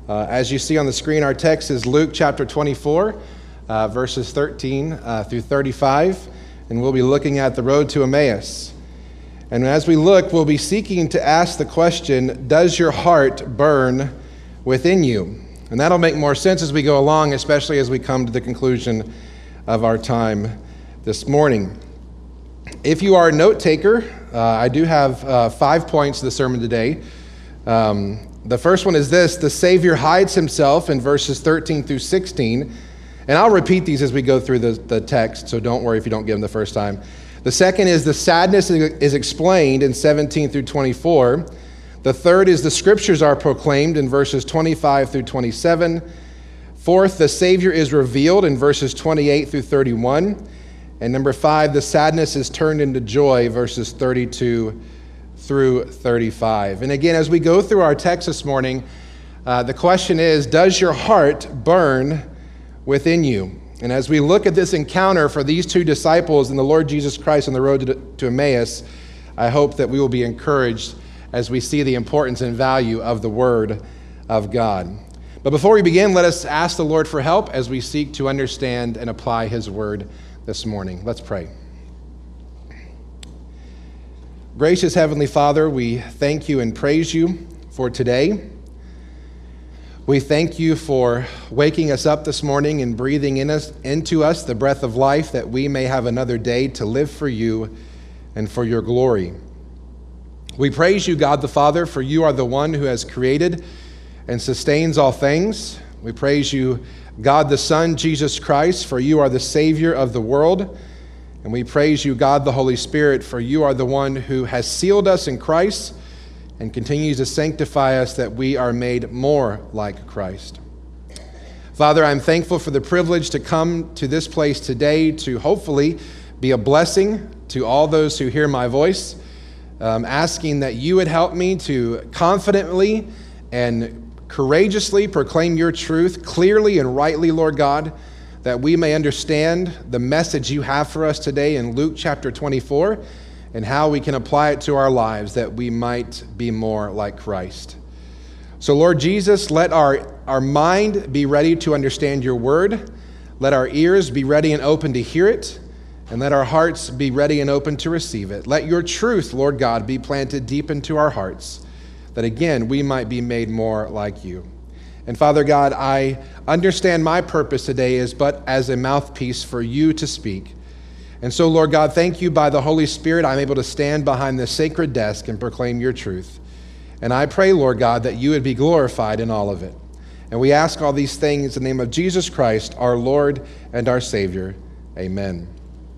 As you see on the screen, our text is Luke chapter 24, verses 13 through 35, and we'll be looking at the road to Emmaus. And as we look, we'll be seeking to ask the question, does your heart burn within you? And that'll make more sense as we go along, especially as we come to the conclusion of our time this morning. If you are a note taker, I do have 5 points to the sermon today. The first one is this: the Savior hides himself in verses 13 through 16. And I'll repeat these as we go through the text, so don't worry if you don't get them the first time. The second is the sadness is explained in 17 through 24. The third is the scriptures are proclaimed in verses 25 through 27. Fourth, the Savior is revealed in verses 28 through 31. And number 5, the sadness is turned into joy, verses 32 through 35. And again, as we go through our text this morning, the question is, does your heart burn within you? And as we look at this encounter for these two disciples and the Lord Jesus Christ on the road to Emmaus, I hope that we will be encouraged as we see the importance and value of the Word of God. But before we begin, let us ask the Lord for help as we seek to understand and apply His Word this morning. Let's pray. Gracious Heavenly Father, we thank you and praise you for today. We thank you for waking us up this morning and breathing into us the breath of life, that we may have another day to live for you and for your glory. We praise you, God the Father, for you are the one who has created and sustains all things. We praise you, God the Son, Jesus Christ, for you are the Savior of the world. And we praise you, God the Holy Spirit, for you are the one who has sealed us in Christ and continues to sanctify us, that we are made more like Christ. Father, I'm thankful for the privilege to come to this place today to hopefully be a blessing to all those who hear my voice, asking that you would help me to confidently and courageously proclaim your truth clearly and rightly, Lord God, that we may understand the message you have for us today in Luke chapter 24 and how we can apply it to our lives, that we might be more like Christ. So Lord Jesus, let our mind be ready to understand your word. Let our ears be ready and open to hear it, and let our hearts be ready and open to receive it. Let your truth, Lord God, be planted deep into our hearts, that again, we might be made more like you. And Father God, I understand my purpose today is but as a mouthpiece for you to speak. And so, Lord God, thank you by the Holy Spirit, I'm able to stand behind this sacred desk and proclaim your truth. And I pray, Lord God, that you would be glorified in all of it. And we ask all these things in the name of Jesus Christ, our Lord and our Savior. Amen.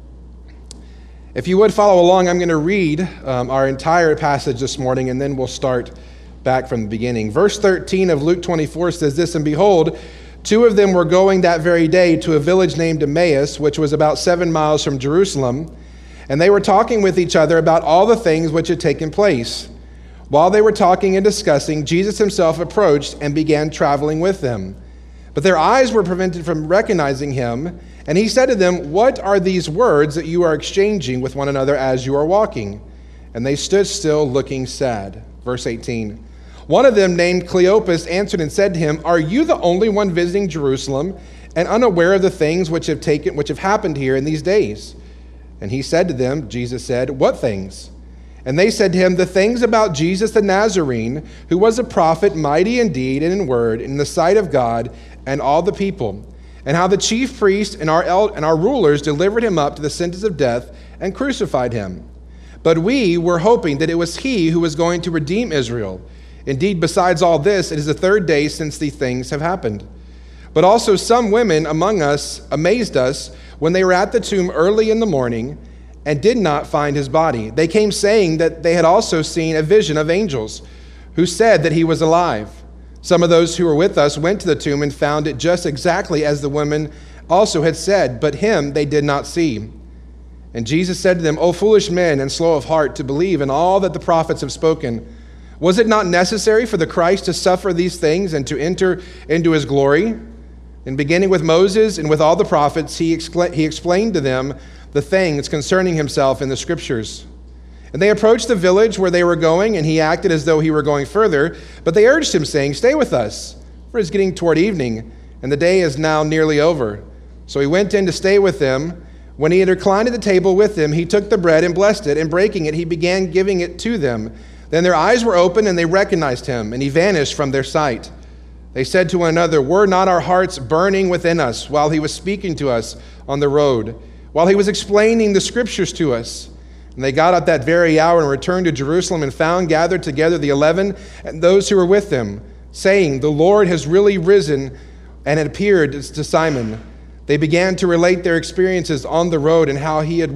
If you would follow along, I'm going to read our entire passage this morning, and then we'll start back from the beginning. Verse 13 of Luke 24 says this: "And behold, two of them were going that very day to a village named Emmaus, which was about 7 miles from Jerusalem. And they were talking with each other about all the things which had taken place. While they were talking and discussing, Jesus himself approached and began traveling with them. But their eyes were prevented from recognizing him. And he said to them, 'What are these words that you are exchanging with one another as you are walking?' And they stood still, looking sad." Verse 18. "One of them, named Cleopas, answered and said to him, 'Are you the only one visiting Jerusalem and unaware of the things which have happened here in these days?' And he said to them," Jesus said, "'What things?' And they said to him, 'The things about Jesus the Nazarene, who was a prophet, mighty in deed and in word, in the sight of God and all the people, and how the chief priests and our rulers delivered him up to the sentence of death and crucified him. But we were hoping that it was he who was going to redeem Israel. Indeed, besides all this, it is the 3rd day since these things have happened. But also some women among us amazed us when they were at the tomb early in the morning and did not find his body. They came saying that they had also seen a vision of angels who said that he was alive. Some of those who were with us went to the tomb and found it just exactly as the women also had said, but him they did not see. And Jesus said to them, 'O foolish men and slow of heart to believe in all that the prophets have spoken. Was it not necessary for the Christ to suffer these things and to enter into his glory?' And beginning with Moses and with all the prophets, he explained to them the things concerning himself in the scriptures. And they approached the village where they were going, and he acted as though he were going further, but they urged him, saying, 'Stay with us, for it's getting toward evening, and the day is now nearly over." So he went in to stay with them. When he had reclined at the table with them, he took the bread and blessed it, and breaking it, he began giving it to them. Then their eyes were opened, and they recognized him, and he vanished from their sight. They said to one another, "Were not our hearts burning within us while he was speaking to us on the road, while he was explaining the scriptures to us?" And they got up that very hour and returned to Jerusalem and found gathered together the 11 and those who were with them, saying, "The Lord has really risen and had appeared to Simon." They began to relate their experiences on the road and how he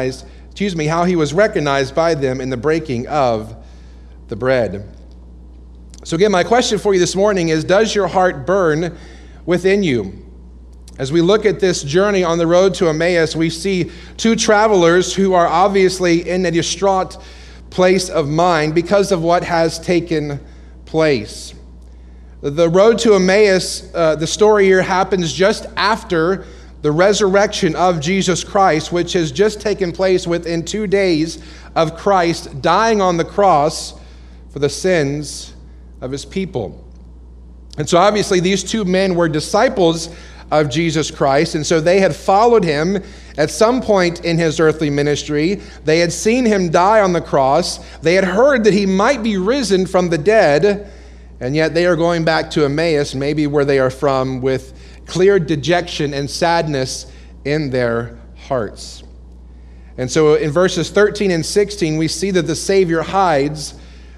was recognized by them in the breaking of the bread. So again, my question for you this morning is, does your heart burn within you? As we look at this journey on the road to Emmaus, we see two travelers who are obviously in a distraught place of mind because of what has taken place. The road to Emmaus, the story here happens just after the resurrection of Jesus Christ, which has just taken place within 2 days of Christ dying on the cross for the sins of his people. And so obviously these two men were disciples of Jesus Christ, and so they had followed him at some point in his earthly ministry. They had seen him die on the cross. They had heard that he might be risen from the dead, and yet they are going back to Emmaus, maybe where they are from, with clear dejection and sadness in their hearts. And so in verses 13 and 16, we see that the Savior hides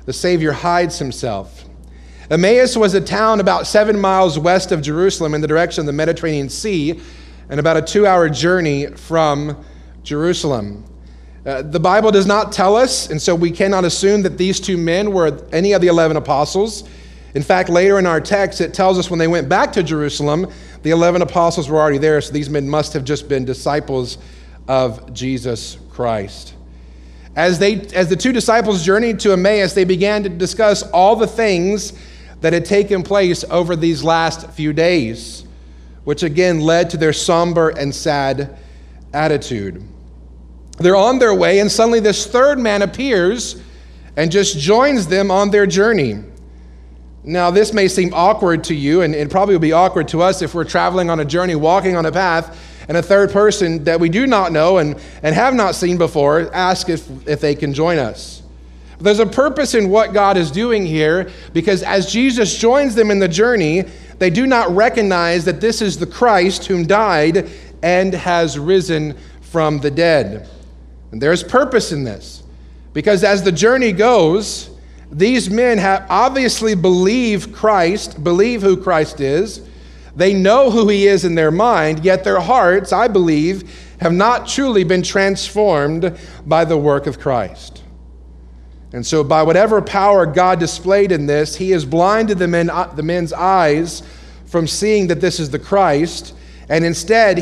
himself. Emmaus was a town about 7 miles west of Jerusalem in the direction of the Mediterranean Sea, and about a 2-hour journey from Jerusalem. The Bible does not tell us, and so we cannot assume that these two men were any of the 11 apostles. In fact, later in our text, it tells us when they went back to Jerusalem, the 11 apostles were already there, so these men must have just been disciples of Jesus Christ. As the two disciples journeyed to Emmaus, they began to discuss all the things that had taken place over these last few days, which again led to their somber and sad attitude. They're on their way, and suddenly this third man appears and just joins them on their journey. Now, this may seem awkward to you, and it probably will be awkward to us if we're traveling on a journey, walking on a path, and a third person that we do not know and have not seen before asks if they can join us. But there's a purpose in what God is doing here, because as Jesus joins them in the journey, they do not recognize that this is the Christ whom died and has risen from the dead. And there's purpose in this, because as the journey goes, these men have obviously believe who Christ is. They know who he is in their mind, yet their hearts, I believe, have not truly been transformed by the work of Christ. And so by whatever power God displayed in this, he has blinded the men's eyes from seeing that this is the Christ, and instead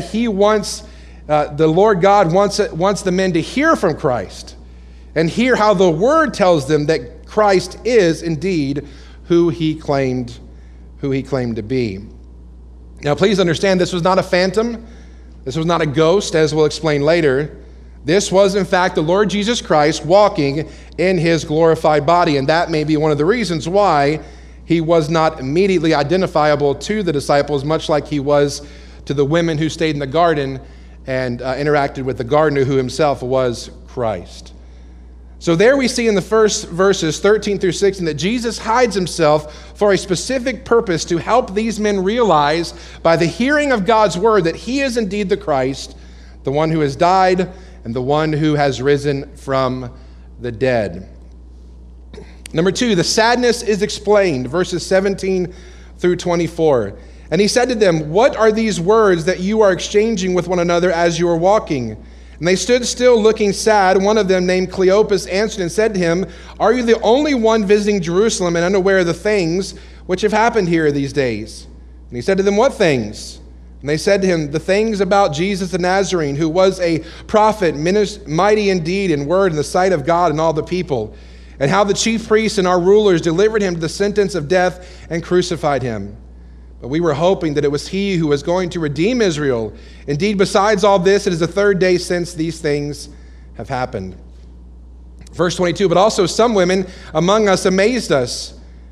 the Lord God wants the men to hear from Christ and hear how the Word tells them that Christ is indeed who he claimed to be. Now, please understand, this was not a phantom. This was not a ghost, as we'll explain later. This was, in fact, the Lord Jesus Christ walking in his glorified body, and that may be one of the reasons why he was not immediately identifiable to the disciples, much like he was to the women who stayed in the garden and interacted with the gardener, who himself was Christ. So there we see in the first verses 13 through 16 that Jesus hides himself for a specific purpose, to help these men realize by the hearing of God's word that he is indeed the Christ, the one who has died and the one who has risen from the dead. Number 2, the sadness is explained, verses 17 through 24. And he said to them, "What are these words that you are exchanging with one another as you are walking?" And they stood still looking sad. One of them, named Cleopas, answered and said to him, "Are you the only one visiting Jerusalem and unaware of the things which have happened here these days?" And he said to them, "What things?" And they said to him, "The things about Jesus the Nazarene, who was a prophet, mighty in deed and word in the sight of God and all the people, and how the chief priests and our rulers delivered him to the sentence of death and crucified him. But we were hoping that it was he who was going to redeem Israel. Indeed, besides all this, it is the 3rd day since these things have happened." Verse 22, "But also some women among us amazed us.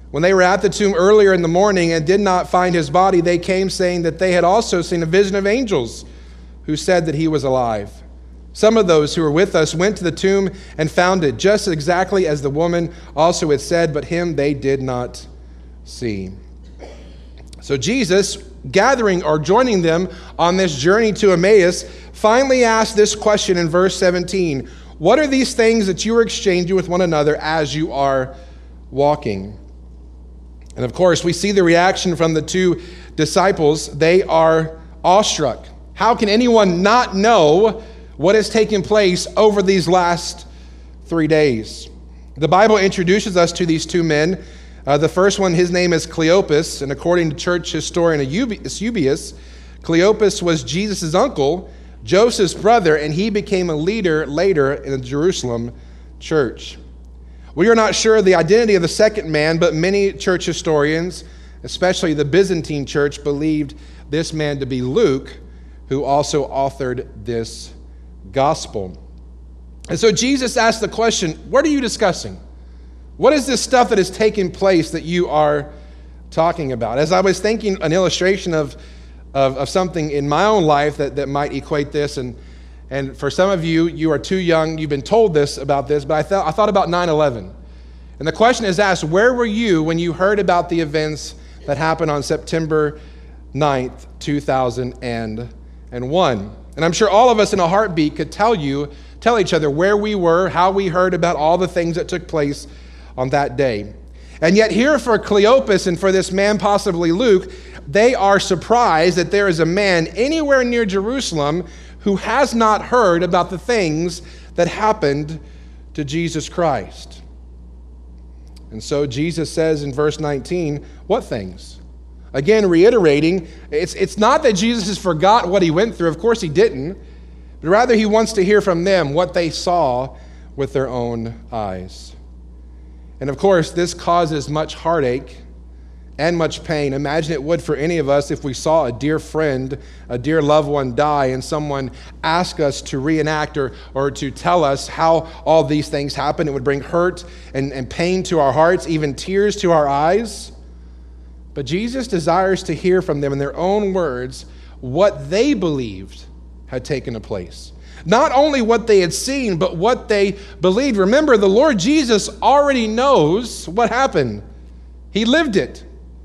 When they were at the tomb earlier in the morning and did not find his body, they came saying that they had also seen a vision of angels who said that he was alive. Some of those who were with us went to the tomb and found it just exactly as the woman also had said, but him they did not see. So Jesus, gathering or joining them on this journey to Emmaus, finally asked this question in verse 17. What are these things that you are exchanging with one another as you are walking? And of course, we see the reaction from the two disciples. They are awestruck. How can anyone not know what has taken place over these last 3 days? The Bible introduces us to these two men. The first one, his name is Cleopas, and according to church historian Eusebius, Cleopas was Jesus' uncle, Joseph's brother, and he became a leader later in the Jerusalem church. We are not sure of the identity of the second man, but many church historians, especially the Byzantine church, believed this man to be Luke, who also authored this gospel. And so Jesus asked the question, what are you discussing? What is this stuff that is taking place that you are talking about? As I was thinking an illustration of something in my own life that might equate this, and for some of you, you are too young, you've been told about this, but I thought about 9/11. And the question is asked, where were you when you heard about the events that happened on September 9th, 2001? And I'm sure all of us in a heartbeat could tell each other where we were, how we heard about all the things that took place on that day. And yet here for Cleopas and for this man, possibly Luke, they are surprised that there is a man anywhere near Jerusalem who has not heard about the things that happened to Jesus Christ. And so Jesus says in verse 19, what things? Again, reiterating, it's not that Jesus has forgot what he went through. Of course he didn't. But rather he wants to hear from them what they saw with their own eyes. And of course, this causes much heartache and much pain. Imagine it would for any of us if we saw a dear friend, a dear loved one die, and someone asked us to reenact or to tell us how all these things happened. It would bring hurt and pain to our hearts, even tears to our eyes. But Jesus desires to hear from them in their own words what they believed had taken place. Not only what they had seen, but what they believed. Remember, the Lord Jesus already knows what happened. He lived it.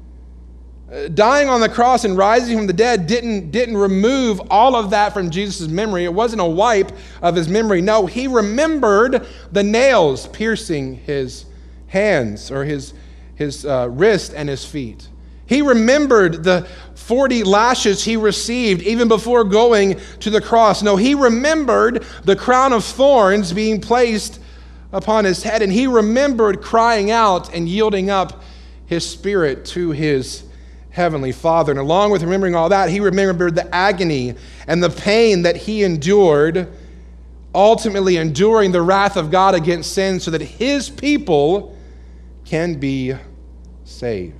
Dying on the cross and rising from the dead didn't remove all of that from Jesus' memory. It wasn't a wipe of his memory. No, he remembered the nails piercing his hands or his wrist and his feet. He remembered the 40 lashes he received even before going to the cross. No, he remembered the crown of thorns being placed upon his head, and he remembered crying out and yielding up his spirit to his Heavenly Father. And along with remembering all that, he remembered the agony and the pain that he endured, ultimately enduring the wrath of God against sin so that his people can be saved.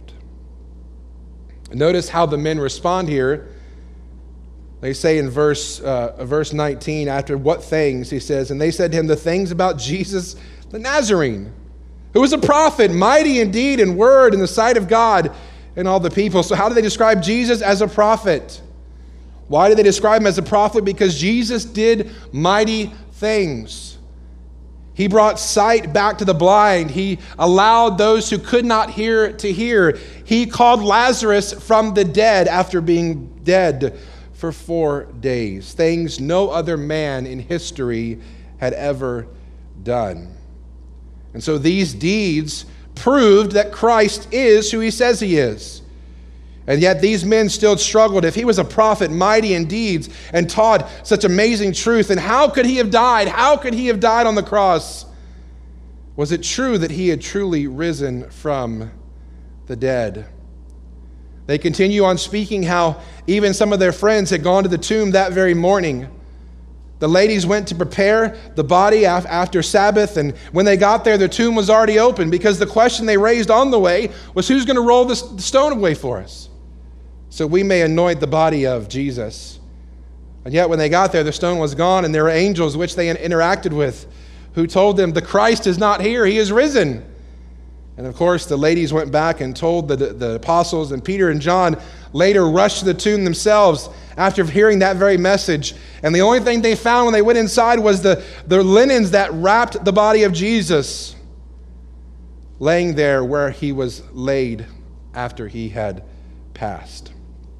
Notice how the men respond here. They say in verse 19, after what things, he says, and they said to him, the things about Jesus the Nazarene, who was a prophet, mighty in deed and word in the sight of God and all the people. So how do they describe Jesus? As a prophet. Why do they describe him as a prophet? Because Jesus did mighty things. He brought sight back to the blind. He allowed those who could not hear to hear. He called Lazarus from the dead after being dead for 4 days. Things no other man in history had ever done. And so these deeds proved that Christ is who he says he is. And yet these men still struggled. If he was a prophet, mighty in deeds, and taught such amazing truth, then how could he have died? How could he have died on the cross? Was it true that he had truly risen from the dead? They continue on speaking how even some of their friends had gone to the tomb that very morning. The ladies went to prepare the body after Sabbath, and when they got there, the tomb was already open, because the question they raised on the way was, who's going to roll the stone away for us so we may anoint the body of Jesus? And yet when they got there, the stone was gone, and there were angels which they interacted with who told them, the Christ is not here, he is risen. And of course, the ladies went back and told the apostles, and Peter and John later rushed to the tomb themselves after hearing that very message. And the only thing they found when they went inside was the linens that wrapped the body of Jesus, laying there where he was laid after he had passed.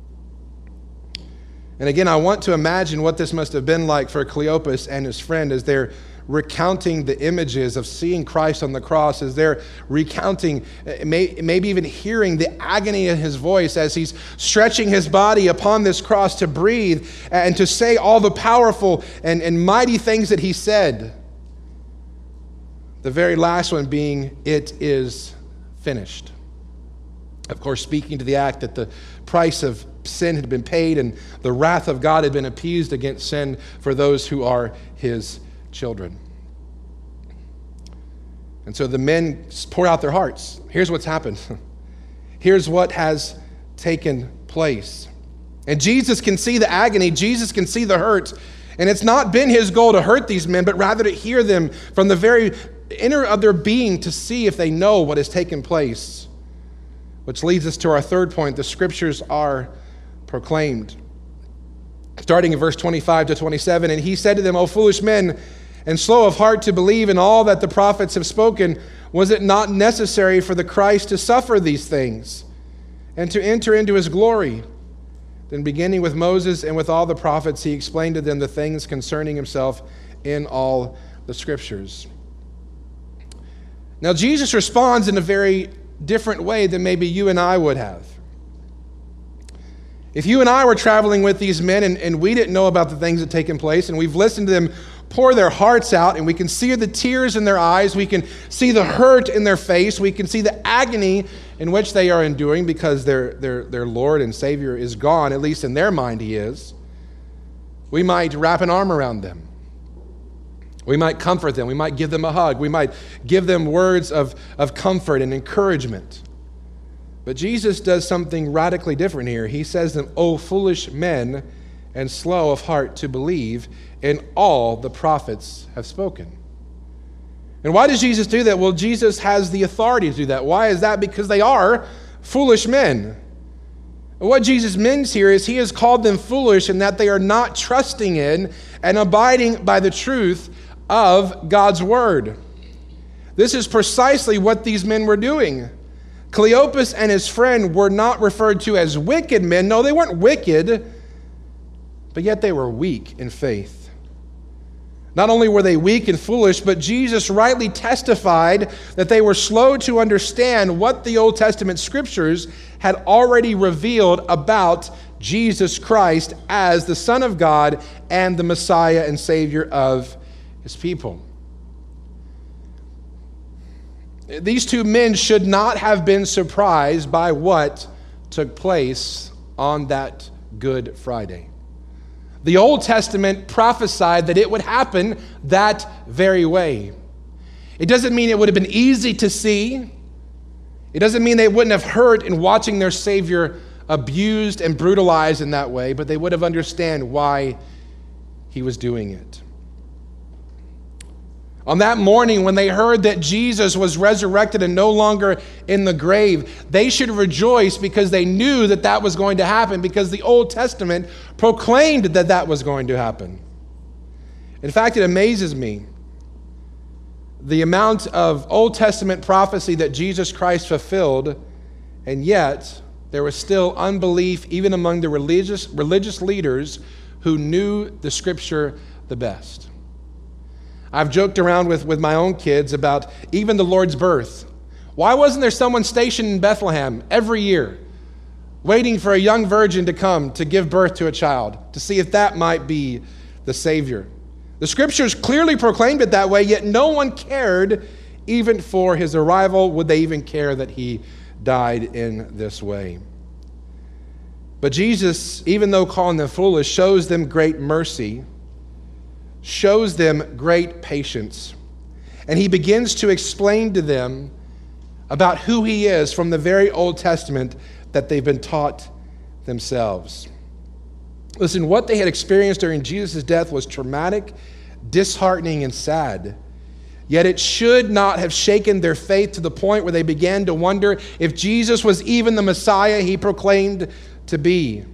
And again, I want to imagine what this must have been like for Cleopas and his friend as they're recounting the images of seeing Christ on the cross, as they're recounting, maybe even hearing the agony in his voice as he's stretching his body upon this cross to breathe and to say all the powerful and mighty things that he said. The very last one being, "It is finished." Of course, speaking to the act that the price of sin had been paid and the wrath of God had been appeased against sin for those who are his children. And so the men pour out their hearts. Here's what's happened. Here's what has taken place. And Jesus can see the agony. Jesus can see the hurt. And it's not been his goal to hurt these men, but rather to hear them from the very inner of their being to see if they know what has taken place. Which leads us to our third point. The scriptures are proclaimed. Starting in verse 25 to 27, and he said to them, "O foolish men, and slow of heart to believe in all that the prophets have spoken, was it not necessary for the Christ to suffer these things and to enter into his glory?" Then beginning with Moses and with all the prophets, he explained to them the things concerning himself in all the scriptures. Now Jesus responds in a very different way than maybe you and I would have. If you and I were traveling with these men and we didn't know about the things that had taken place, and we've listened to them pour their hearts out, and we can see the tears in their eyes, we can see the hurt in their face, we can see the agony in which they are enduring because their Lord and Savior is gone, at least in their mind he is, we might wrap an arm around them. We might comfort them. We might give them a hug. We might give them words of comfort and encouragement. But Jesus does something radically different here. He says to them, "O foolish men, and slow of heart to believe in all the prophets have spoken." And why does Jesus do that? Well, Jesus has the authority to do that. Why is that? Because they are foolish men. And what Jesus means here is he has called them foolish in that they are not trusting in and abiding by the truth of God's word. This is precisely what these men were doing. Cleopas and his friend were not referred to as wicked men. No, they weren't wicked, but yet they were weak in faith. Not only were they weak and foolish, but Jesus rightly testified that they were slow to understand what the Old Testament scriptures had already revealed about Jesus Christ as the Son of God and the Messiah and Savior of his people. These two men should not have been surprised by what took place on that Good Friday. The Old Testament prophesied that it would happen that very way. It doesn't mean it would have been easy to see. It doesn't mean they wouldn't have hurt in watching their Savior abused and brutalized in that way, but they would have understood why he was doing it. On that morning, when they heard that Jesus was resurrected and no longer in the grave, they should rejoice because they knew that that was going to happen, because the Old Testament proclaimed that that was going to happen. In fact, it amazes me the amount of Old Testament prophecy that Jesus Christ fulfilled, and yet there was still unbelief even among the religious leaders who knew the Scripture the best. I've joked around with my own kids about even the Lord's birth. Why wasn't there someone stationed in Bethlehem every year waiting for a young virgin to come to give birth to a child, to see if that might be the Savior? The Scriptures clearly proclaimed it that way, yet no one cared even for his arrival. Would they even care that he died in this way? But Jesus, even though calling them foolish, shows them great mercy, shows them great patience. And he begins to explain to them about who he is from the very Old Testament that they've been taught themselves. Listen, what they had experienced during Jesus' death was traumatic, disheartening, and sad. Yet it should not have shaken their faith to the point where they began to wonder if Jesus was even the Messiah he proclaimed to be.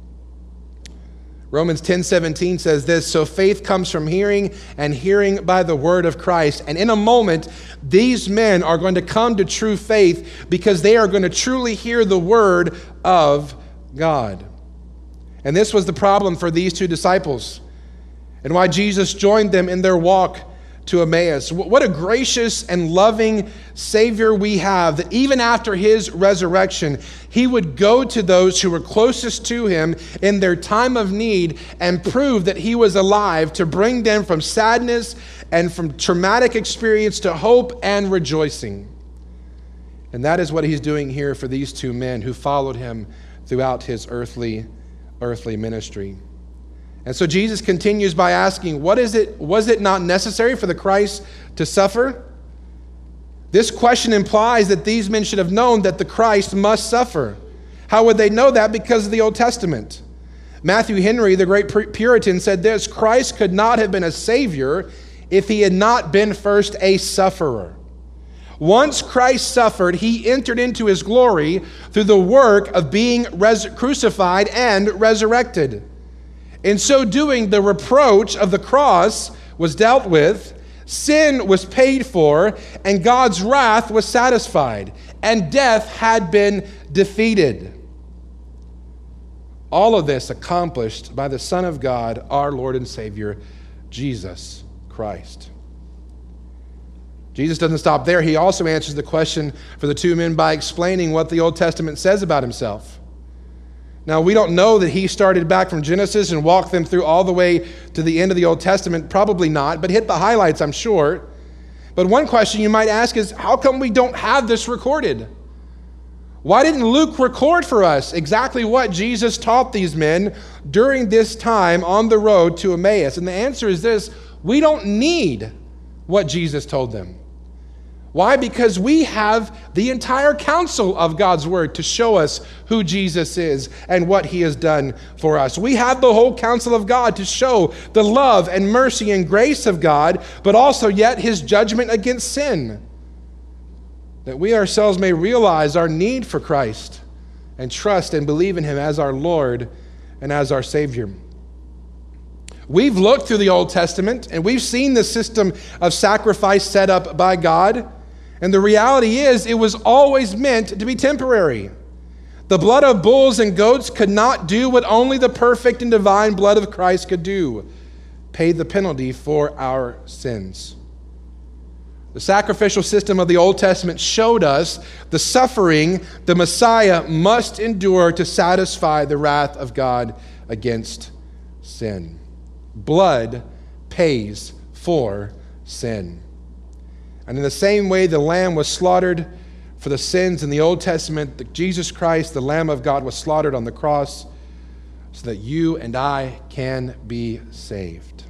Romans 10:17 says this, so faith comes from hearing, and hearing by the word of Christ. And in a moment, these men are going to come to true faith because they are going to truly hear the word of God. And this was the problem for these two disciples, and why Jesus joined them in their walk to Emmaus. What a gracious and loving Savior we have, that even after his resurrection, he would go to those who were closest to him in their time of need and prove that he was alive to bring them from sadness and from traumatic experience to hope and rejoicing. And that is what he's doing here for these two men who followed him throughout his earthly ministry. And so Jesus continues by asking, was it not necessary for the Christ to suffer? This question implies that these men should have known that the Christ must suffer. How would they know that? Because of the Old Testament. Matthew Henry, the great Puritan, said this, Christ could not have been a Savior if he had not been first a sufferer. Once Christ suffered, he entered into his glory through the work of being crucified and resurrected. In so doing, the reproach of the cross was dealt with, sin was paid for, and God's wrath was satisfied, and death had been defeated. All of this accomplished by the Son of God, our Lord and Savior, Jesus Christ. Jesus doesn't stop there. He also answers the question for the two men by explaining what the Old Testament says about himself. Now, we don't know that he started back from Genesis and walked them through all the way to the end of the Old Testament. Probably not, but hit the highlights, I'm sure. But one question you might ask is, how come we don't have this recorded? Why didn't Luke record for us exactly what Jesus taught these men during this time on the road to Emmaus? And the answer is this, we don't need what Jesus told them. Why? Because we have the entire counsel of God's word to show us who Jesus is and what he has done for us. We have the whole counsel of God to show the love and mercy and grace of God, but also yet his judgment against sin. That we ourselves may realize our need for Christ and trust and believe in him as our Lord and as our Savior. We've looked through the Old Testament and we've seen the system of sacrifice set up by God. And the reality is, it was always meant to be temporary. The blood of bulls and goats could not do what only the perfect and divine blood of Christ could do, pay the penalty for our sins. The sacrificial system of the Old Testament showed us the suffering the Messiah must endure to satisfy the wrath of God against sin. Blood pays for sin. And in the same way the lamb was slaughtered for the sins in the Old Testament, Jesus Christ, the Lamb of God, was slaughtered on the cross so that you and I can be saved.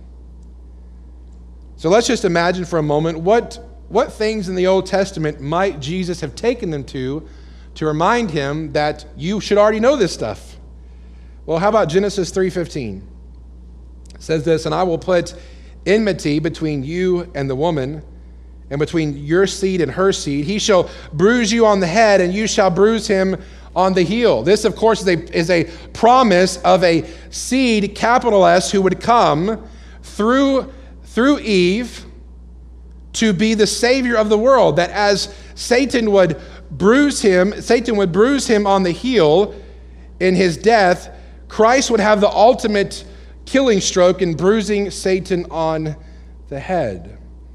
So let's just imagine for a moment what things in the Old Testament might Jesus have taken them to remind him that you should already know this stuff. Well, how about Genesis 3:15? It says this, and I will put enmity between you and the woman, and between your seed and her seed. He shall bruise you on the head, and you shall bruise him on the heel. This, of course, is a promise of a seed, capital S, who would come through Eve to be the Savior of the world. That as Satan would bruise him on the heel in his death, Christ would have the ultimate killing stroke in bruising Satan on the head.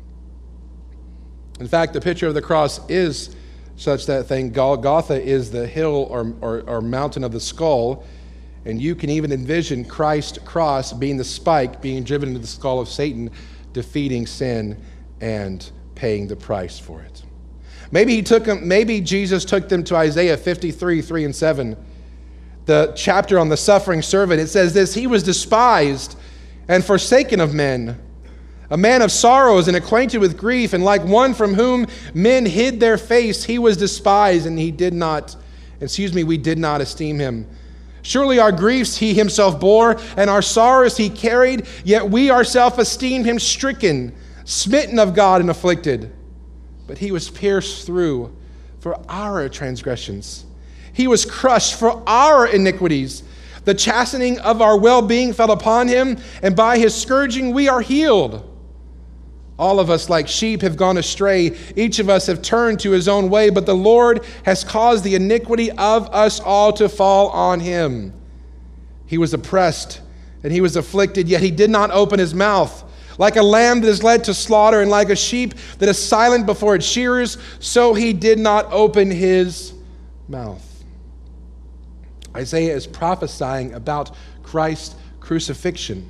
In fact, the picture of the cross is such that thing. Golgotha is the hill or mountain of the skull, and you can even envision Christ's cross being the spike being driven into the skull of Satan, defeating sin and paying the price for it. Maybe Jesus took them to Isaiah 53:3-7, the chapter on the suffering servant. It says this, he was despised and forsaken of men, a man of sorrows and acquainted with grief, and like one from whom men hid their face, he was despised, and we did not esteem him. Surely our griefs he himself bore, and our sorrows he carried, yet we ourselves esteemed him stricken, smitten of God and afflicted. But he was pierced through for our transgressions. He was crushed for our iniquities. The chastening of our well-being fell upon him, and by his scourging we are healed. All of us like sheep have gone astray. Each of us have turned to his own way, but the Lord has caused the iniquity of us all to fall on him. He was oppressed and he was afflicted, yet he did not open his mouth. Like a lamb that is led to slaughter, and like a sheep that is silent before its shearers, so he did not open his mouth. Isaiah is prophesying about Christ's crucifixion.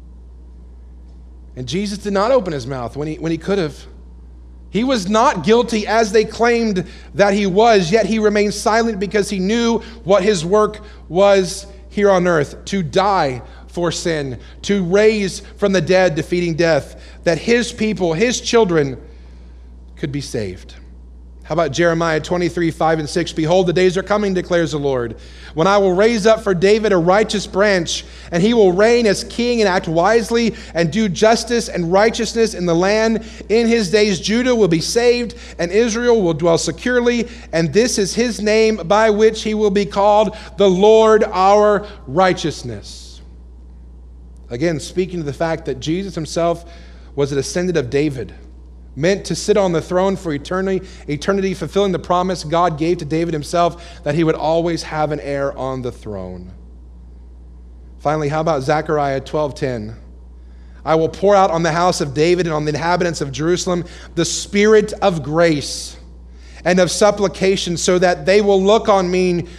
And Jesus did not open his mouth when he could have. He was not guilty as they claimed that he was, yet he remained silent because he knew what his work was here on earth, to die for sin, to raise from the dead, defeating death, that his people, his children, could be saved. How about Jeremiah 23, 5 and 6? Behold, the days are coming, declares the Lord, when I will raise up for David a righteous branch, and he will reign as king and act wisely and do justice and righteousness in the land. In his days Judah will be saved, and Israel will dwell securely, and this is his name by which he will be called, the Lord our righteousness. Again, speaking to the fact that Jesus himself was a descendant of David, meant to sit on the throne for eternity, fulfilling the promise God gave to David himself that he would always have an heir on the throne. Finally, how about Zechariah 12:10? I will pour out on the house of David and on the inhabitants of Jerusalem the spirit of grace and of supplication, so that they will look on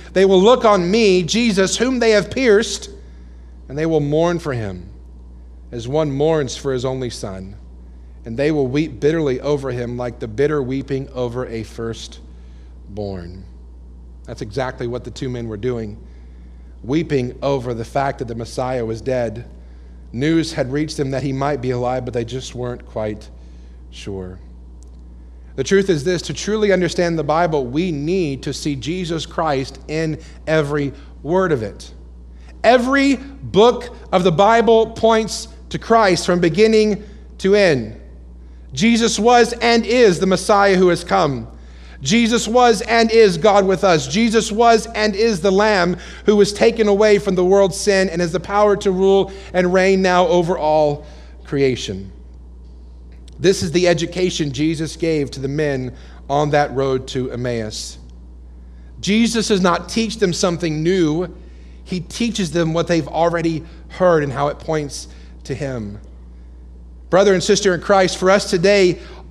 me, Jesus, whom they have pierced, and they will mourn for him as one mourns for his only son. And they will weep bitterly over him like the bitter weeping over a firstborn. That's exactly what the two men were doing, weeping over the fact that the Messiah was dead. News had reached them that he might be alive, but they just weren't quite sure. The truth is this: to truly understand the Bible, we need to see Jesus Christ in every word of it. Every book of the Bible points to Christ from beginning to end. Jesus was and is the Messiah who has come. Jesus was and is God with us. Jesus was and is the Lamb who was taken away from the world's sin and has the power to rule and reign now over all creation. This is the education Jesus gave to the men on that road to Emmaus. Jesus does not teach them something new. He teaches them what they've already heard and how it points to him. Brother and sister in Christ, for us today,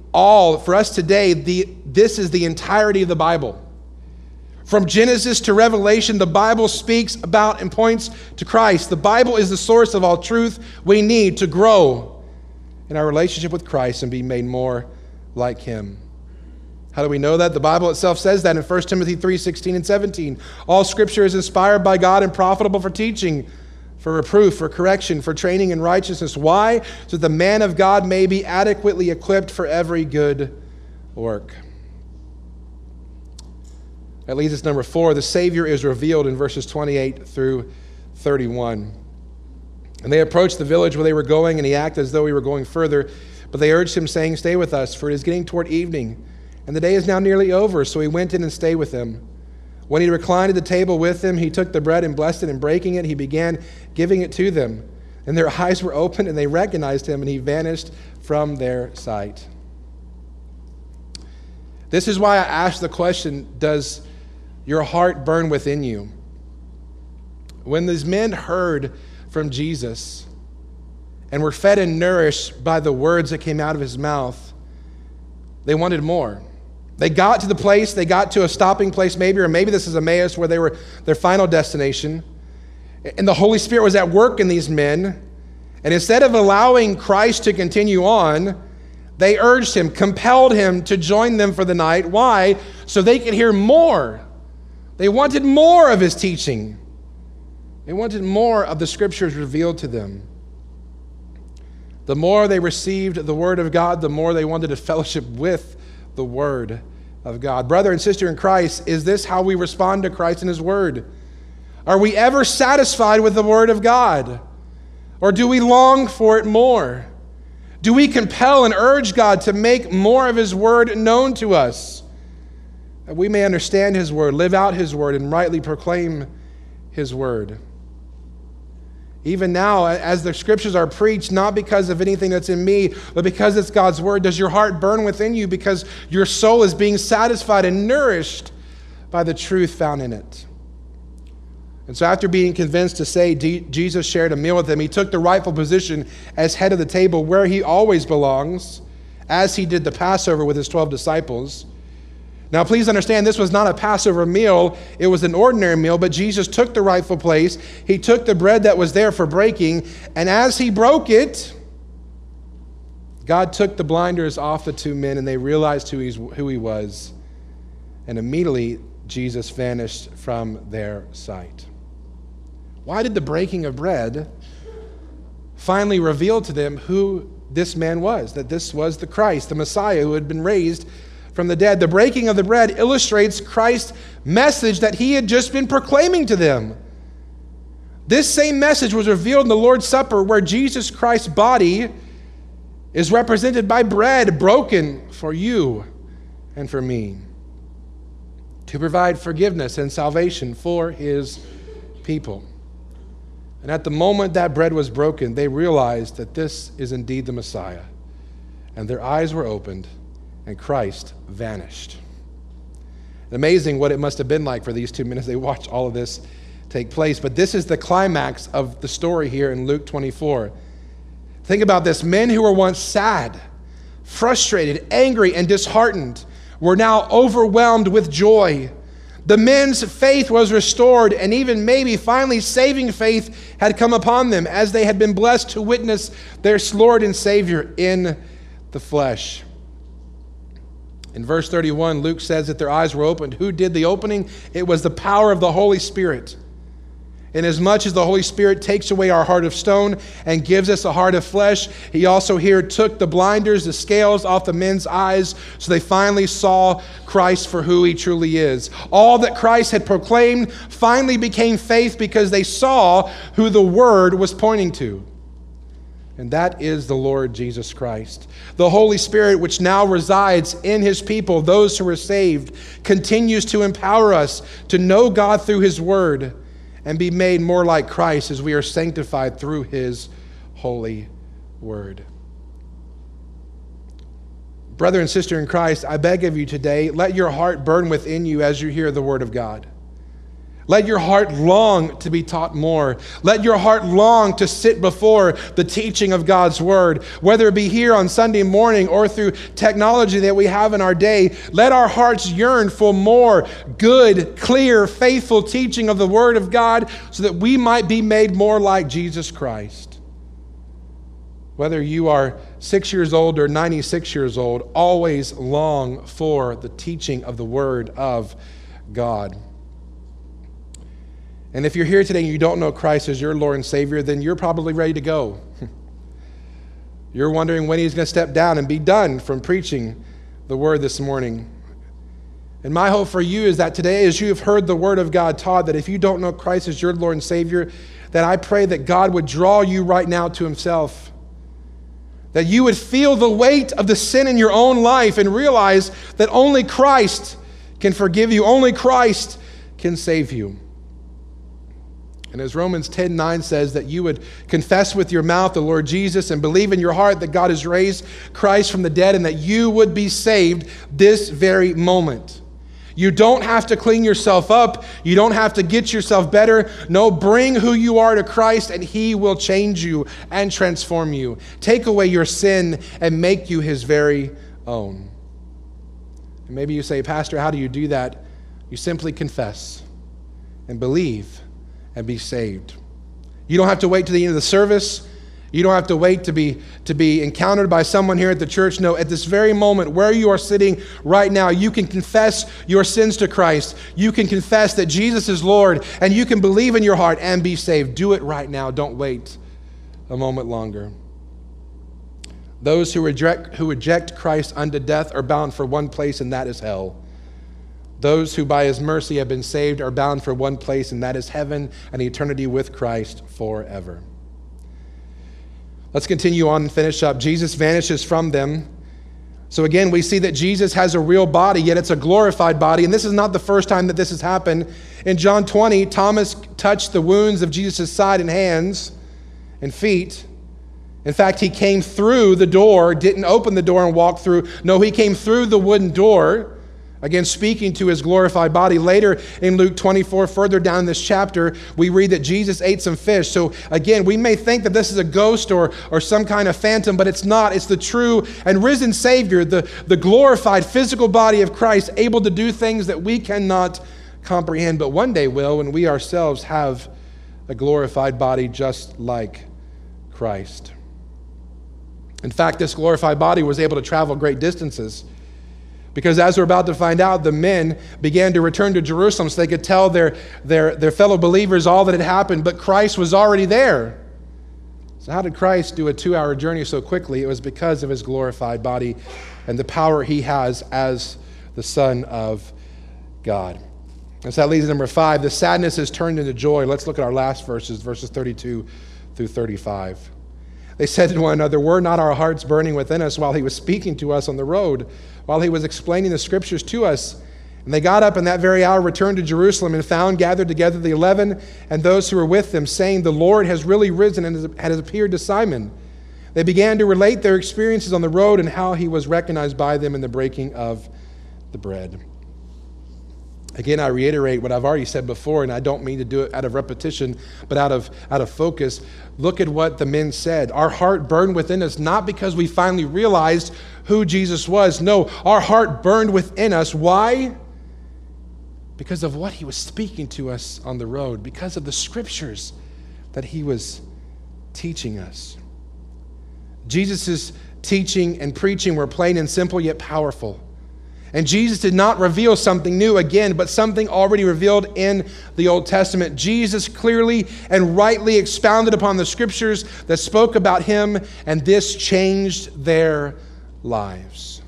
this is the entirety of the Bible. From Genesis to Revelation, the Bible speaks about and points to Christ. The Bible is the source of all truth we need to grow in our relationship with Christ and be made more like him. How do we know that? The Bible itself says that in 1 Timothy 3:16 and 17. All scripture is inspired by God and profitable for teaching, for reproof, for correction, for training in righteousness. Why? So that the man of God may be adequately equipped for every good work. That leads us to number 4. The Savior is revealed in verses 28 through 31. And they approached the village where they were going, and he acted as though he were going further. But they urged him, saying, "Stay with us, for it is getting toward evening, and the day is now nearly over." So he went in and stayed with them. When he reclined at the table with them, he took the bread and blessed it, and breaking it, he began giving it to them. And their eyes were opened, and they recognized him, and he vanished from their sight. This is why I asked the question, does your heart burn within you? When these men heard from Jesus and were fed and nourished by the words that came out of his mouth, they wanted more. They got to the place, they got to a stopping place maybe, or maybe this is Emmaus where they were their final destination. And the Holy Spirit was at work in these men. And instead of allowing Christ to continue on, they urged him, compelled him to join them for the night. Why? So they could hear more. They wanted more of his teaching. They wanted more of the scriptures revealed to them. The more they received the word of God, the more they wanted to fellowship with the word of God. Brother and sister in Christ, is this how we respond to Christ and his word? Are we ever satisfied with the word of God? Or do we long for it more? Do we compel and urge God to make more of his word known to us, that we may understand his word, live out his word, and rightly proclaim his word? Even now, as the scriptures are preached, not because of anything that's in me, but because it's God's word, does your heart burn within you because your soul is being satisfied and nourished by the truth found in it? And so after being convinced to say Jesus shared a meal with them, he took the rightful position as head of the table where he always belongs, as he did the Passover with his 12 disciples. Now, please understand, this was not a Passover meal. It was an ordinary meal, but Jesus took the rightful place. He took the bread that was there for breaking, and as he broke it, God took the blinders off the two men, and they realized who he was, and immediately Jesus vanished from their sight. Why did the breaking of bread finally reveal to them who this man was, that this was the Christ, the Messiah who had been raised from the dead? The breaking of the bread illustrates Christ's message that he had just been proclaiming to them. This same message was revealed in the Lord's Supper, where Jesus Christ's body is represented by bread broken for you and for me, to provide forgiveness and salvation for his people. And at the moment that bread was broken, they realized that this is indeed the Messiah, and their eyes were opened, and Christ vanished. Amazing what it must have been like for these 2 men as they watched all of this take place. But this is the climax of the story here in Luke 24. Think about this. Men who were once sad, frustrated, angry, and disheartened were now overwhelmed with joy. The men's faith was restored, and even maybe finally saving faith had come upon them as they had been blessed to witness their Lord and Savior in the flesh. In verse 31, Luke says that their eyes were opened. Who did the opening? It was the power of the Holy Spirit. Inasmuch as the Holy Spirit takes away our heart of stone and gives us a heart of flesh, he also here took the blinders, the scales off the men's eyes, so they finally saw Christ for who he truly is. All that Christ had proclaimed finally became faith because they saw who the word was pointing to. And that is the Lord Jesus Christ. The Holy Spirit, which now resides in his people, those who are saved, continues to empower us to know God through his word and be made more like Christ as we are sanctified through his holy word. Brother and sister in Christ, I beg of you today, let your heart burn within you as you hear the word of God. Let your heart long to be taught more. Let your heart long to sit before the teaching of God's word, whether it be here on Sunday morning or through technology that we have in our day. Let our hearts yearn for more good, clear, faithful teaching of the word of God so that we might be made more like Jesus Christ. Whether you are 6 years old or 96 years old, always long for the teaching of the word of God. And if you're here today and you don't know Christ as your Lord and Savior, then you're probably ready to go. You're wondering when he's going to step down and be done from preaching the word this morning. And my hope for you is that today, as you have heard the word of God taught, that if you don't know Christ as your Lord and Savior, that I pray that God would draw you right now to himself. That you would feel the weight of the sin in your own life and realize that only Christ can forgive you. Only Christ can save you. And as Romans 10:9 says, that you would confess with your mouth the Lord Jesus and believe in your heart that God has raised Christ from the dead and that you would be saved this very moment. You don't have to clean yourself up. You don't have to get yourself better. No, bring who you are to Christ and he will change you and transform you. Take away your sin and make you his very own. And maybe you say, Pastor, how do you do that? You simply confess and believe and be saved. You don't have to wait to the end of the service. You don't have to wait to be encountered by someone here at the church. No, at this very moment where you are sitting right now, you can confess your sins to Christ. You can confess that Jesus is Lord, and you can believe in your heart and be saved. Do it right now. Don't wait a moment longer. Those who reject Christ unto death are bound for one place, and that is hell. Those who by his mercy have been saved are bound for one place, and that is heaven and eternity with Christ forever. Let's continue on and finish up. Jesus vanishes from them. So again, we see that Jesus has a real body, yet it's a glorified body. And this is not the first time that this has happened. In John 20, Thomas touched the wounds of Jesus' side and hands and feet. In fact, he came through the door, didn't open the door and walk through. No, he came through the wooden door, again, speaking to his glorified body. Later in Luke 24, further down this chapter, we read that Jesus ate some fish. So again, we may think that this is a ghost or some kind of phantom, but it's not. It's the true and risen Savior, the glorified physical body of Christ, able to do things that we cannot comprehend, but one day will, when we ourselves have a glorified body just like Christ. In fact, this glorified body was able to travel great distances, because as we're about to find out, the men began to return to Jerusalem so they could tell their fellow believers all that had happened, but Christ was already there. So how did Christ do a 2-hour journey so quickly? It was because of his glorified body and the power he has as the Son of God. And so that leads to number 5. The sadness is turned into joy. Let's look at our last verses 32 through 35. They said to one another, "Were not our hearts burning within us while he was speaking to us on the road, while he was explaining the scriptures to us?" And they got up in that very hour, returned to Jerusalem, and found gathered together the 11 and those who were with them, saying, "The Lord has really risen and has appeared to Simon." They began to relate their experiences on the road and how he was recognized by them in the breaking of the bread. Again, I reiterate what I've already said before, and I don't mean to do it out of repetition, but out of focus. Look at what the men said. Our heart burned within us, not because we finally realized who Jesus was. No, our heart burned within us. Why? Because of what he was speaking to us on the road, because of the scriptures that he was teaching us. Jesus' teaching and preaching were plain and simple, yet powerful. And Jesus did not reveal something new again, but something already revealed in the Old Testament. Jesus clearly and rightly expounded upon the scriptures that spoke about him, and this changed their lives.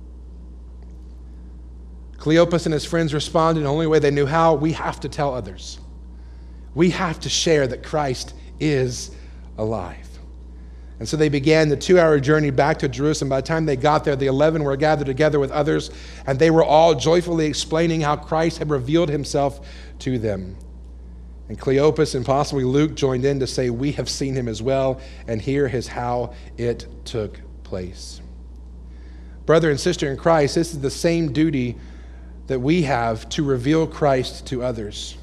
Cleopas and his friends responded in the only way they knew how. We have to tell others. We have to share that Christ is alive. And so they began the 2-hour journey back to Jerusalem. By the time they got there, the 11 were gathered together with others, and they were all joyfully explaining how Christ had revealed himself to them. And Cleopas and possibly Luke joined in to say, "We have seen him as well, and here is how it took place." Brother and sister in Christ, this is the same duty that we have to reveal Christ to others.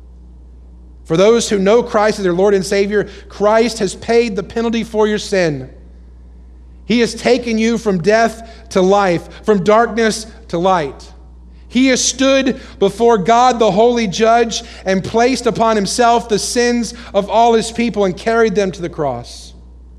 For those who know Christ as their Lord and Savior, Christ has paid the penalty for your sin. He has taken you from death to life, from darkness to light. He has stood before God, the holy judge, and placed upon himself the sins of all his people and carried them to the cross.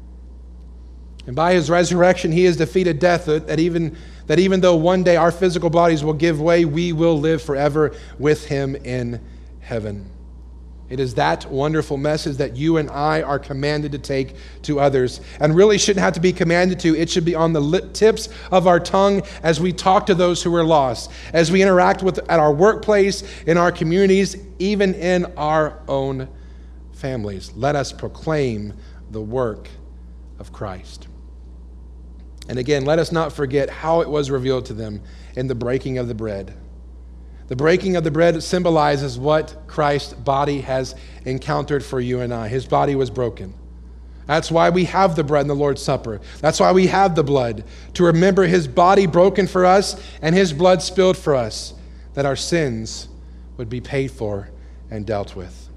And by his resurrection, he has defeated death, that even though one day our physical bodies will give way, we will live forever with him in heaven. It is that wonderful message that you and I are commanded to take to others, and really shouldn't have to be commanded to. It should be on the tips of our tongue as we talk to those who are lost, as we interact with at our workplace, in our communities, even in our own families. Let us proclaim the work of Christ. And again, let us not forget how it was revealed to them in the breaking of the bread. The breaking of the bread symbolizes what Christ's body has encountered for you and I. His body was broken. That's why we have the bread in the Lord's Supper. That's why we have the blood, to remember his body broken for us and his blood spilled for us, that our sins would be paid for and dealt with.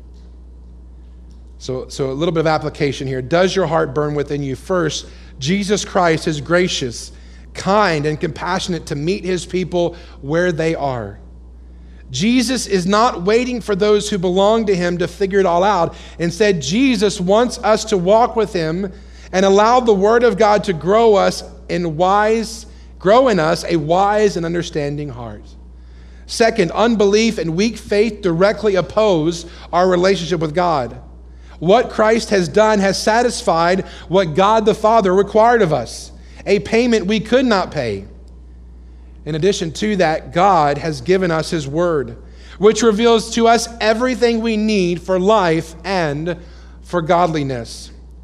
So a little bit of application here. Does your heart burn within you? First, Jesus Christ is gracious, kind, and compassionate to meet his people where they are. Jesus is not waiting for those who belong to him to figure it all out. Instead, Jesus wants us to walk with him and allow the word of God to grow in us a wise and understanding heart. Second, unbelief and weak faith directly oppose our relationship with God. What Christ has done has satisfied what God the Father required of us, a payment we could not pay. In addition to that, God has given us his word, which reveals to us everything we need for life and for godliness.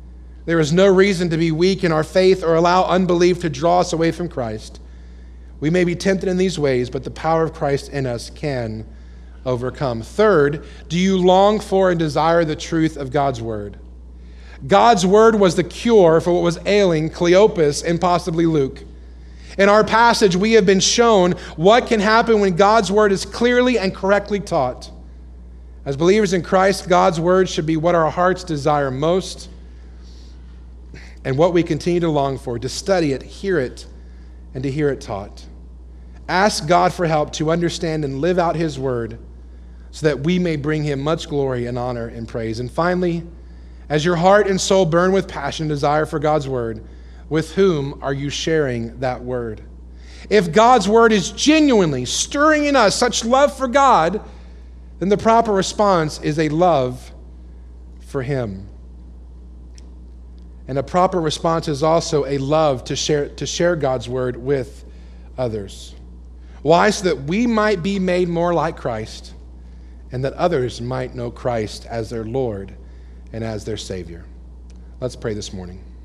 There is no reason to be weak in our faith or allow unbelief to draw us away from Christ. We may be tempted in these ways, but the power of Christ in us can overcome. Third, do you long for and desire the truth of God's word? God's word was the cure for what was ailing Cleopas and possibly Luke. In our passage, we have been shown what can happen when God's word is clearly and correctly taught. As believers in Christ, God's word should be what our hearts desire most and what we continue to long for, to study it, hear it, and to hear it taught. Ask God for help to understand and live out his word so that we may bring him much glory and honor and praise. And finally, as your heart and soul burn with passion and desire for God's word, with whom are you sharing that word? If God's word is genuinely stirring in us such love for God, then the proper response is a love for him. And a proper response is also a love to share God's word with others. Why? So that we might be made more like Christ and that others might know Christ as their Lord and as their Savior. Let's pray this morning.